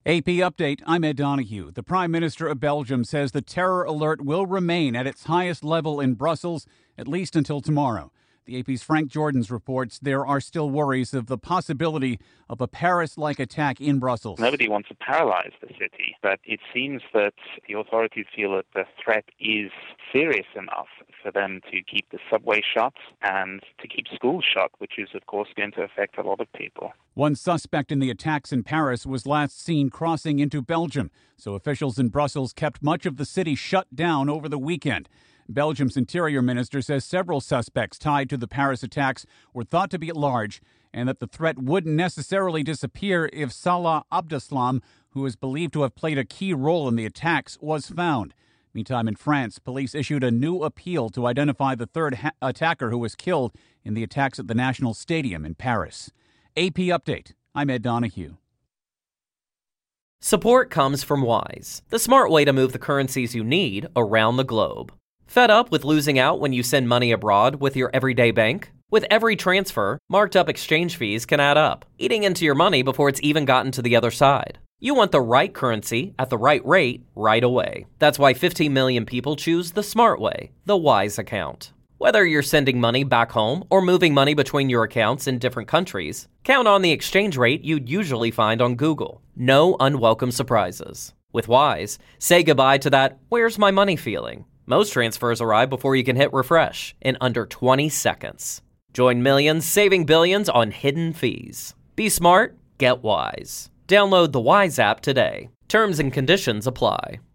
AP Update, I'm Ed Donahue. The Prime Minister of Belgium says the terror alert will remain at its highest level in Brussels, at least until tomorrow. The AP's Frank Jordans reports there are still worries of the possibility of a Paris-like attack in Brussels. Nobody wants to paralyze the city, but it seems that the authorities feel that the threat is serious enough for them to keep the subway shut and to keep schools shut, which is, of course, going to affect a lot of people. One suspect in the attacks in Paris was last seen crossing into Belgium, so officials in Brussels kept much of the city shut down over the weekend. Belgium's interior minister says several suspects tied to the Paris attacks were thought to be at large and that the threat wouldn't necessarily disappear if Salah Abdeslam, who is believed to have played a key role in the attacks, was found. Meantime, in France, police issued a new appeal to identify the third attacker who was killed in the attacks at the National Stadium in Paris. AP Update, I'm Ed Donahue. Support comes from Wise, the smart way to move the currencies you need around the globe. Fed up with losing out when you send money abroad with your everyday bank? With every transfer, marked up exchange fees can add up, eating into your money before it's even gotten to the other side. You want the right currency at the right rate right away. That's why 15 million people choose the smart way, the Wise account. Whether you're sending money back home or moving money between your accounts in different countries, count on the exchange rate you'd usually find on Google. No unwelcome surprises. With Wise, say goodbye to that "where's my money" feeling. Most transfers arrive before you can hit refresh in under 20 seconds. Join millions saving billions on hidden fees. Be smart, get Wise. Download the Wise app today. Terms and conditions apply.